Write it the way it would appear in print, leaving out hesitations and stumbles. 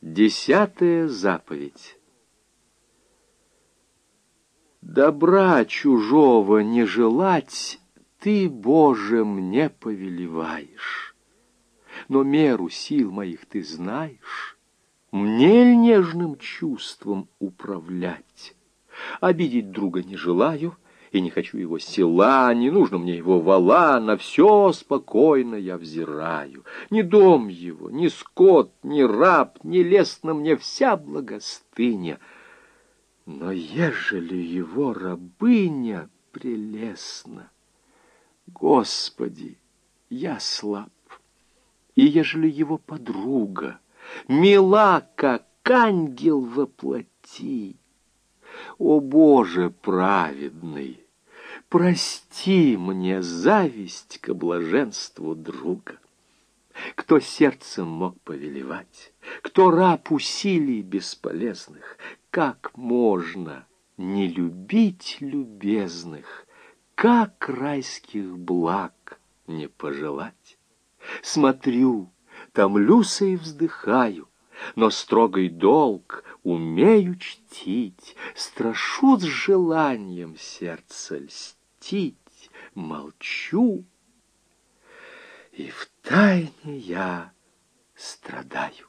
10-я заповедь. Добра чужого не желать ты, Боже, мне повелеваешь, но меру сил моих ты знаешь, мне ль нежным чувством управлять? Обидеть друга не желаю, и не хочу его села, не нужно мне его вала, на все спокойно я взираю. Ни дом его, ни скот, ни раб, не лестна мне вся благостыня. Но ежели его рабыня прелестна, Господи, я слаб. И ежели его подруга мила, как ангел во плоти, о Боже праведный, прости мне зависть к блаженству друга. Кто сердцем мог повелевать, кто раб усилий бесполезных, как можно не любить любезных, как райских благ не пожелать? Смотрю, томлюся и вздыхаю, но строгий долг умею чтить, страшу с желанием сердце льстить, молчу, и втайне я страдаю.